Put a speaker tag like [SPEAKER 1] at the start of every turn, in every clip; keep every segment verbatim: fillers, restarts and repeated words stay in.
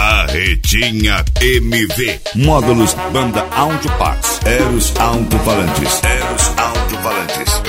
[SPEAKER 1] Carretinha M V. Módulos Banda Audio Parts. Eros Alto-Falantes. Eros Alto-Falantes.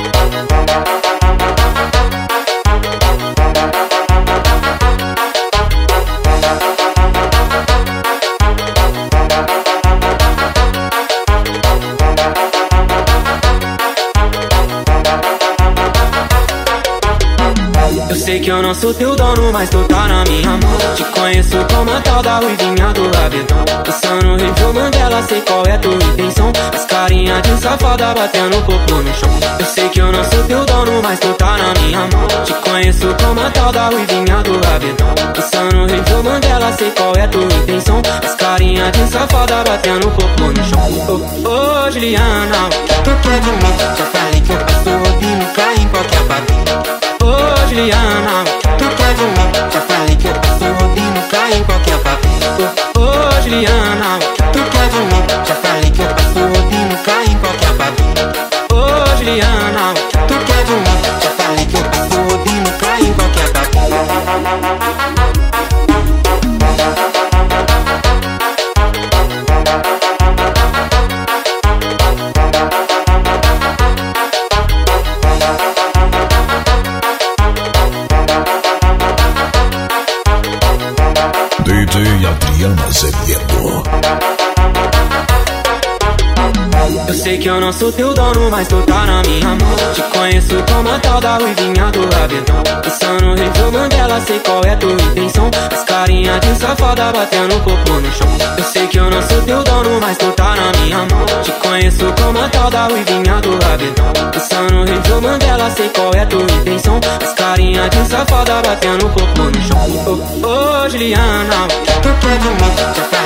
[SPEAKER 2] Eu sei que eu não sou teu dono, mas tu tá na minha mão. Te conheço como a tal da ruivinha do rabetão. Pensando no Rio Mandela, sei qual é tua intenção. As carinha de safada batendo o corpo no chão. Eu sei que eu não sou teu dono, mas tu tá na minha mão. Te conheço como a tal da ruivinha do rabetão. Pensando no Rio Mandela, sei qual é tua intenção. As carinha de safada batendo o corpo no chão. Ô, oh, oh, Juliana,
[SPEAKER 3] tu quer de mim? Já falei que eu passo ouvindo, cai em qualquer papinho.
[SPEAKER 2] Ô Juliana,
[SPEAKER 3] tu quer de mim? Já falei que eu passo ouvindo, cai em qualquer papinho.
[SPEAKER 2] Ô Juliana,
[SPEAKER 3] tu quer de mim? Já falei que eu passo ouvindo, cai em qualquer papinho.
[SPEAKER 2] Ô Juliana,
[SPEAKER 3] tu quer de mim? Já falei que eu passo ouvindo, cai em qualquer papinho.
[SPEAKER 1] D J Adriano Azevedo.
[SPEAKER 2] Eu sei que eu não sou teu dono, mas tu tá na minha mão. Te conheço como a tal da ruivinha do rabetão. Pensando no Rio Mandela, sei qual é tua intenção. As carinha de safada batendo o corpo no chão. Eu sei que eu não sou teu dono, mas tu tá na minha mão. Te conheço como a tal da ruivinha do rabetão. Pensando no Rio Mandela, sei qual é tua intenção. As carinha de safada batendo o corpo no chão. Ô, oh, oh, Juliana,
[SPEAKER 3] tu quer de mim?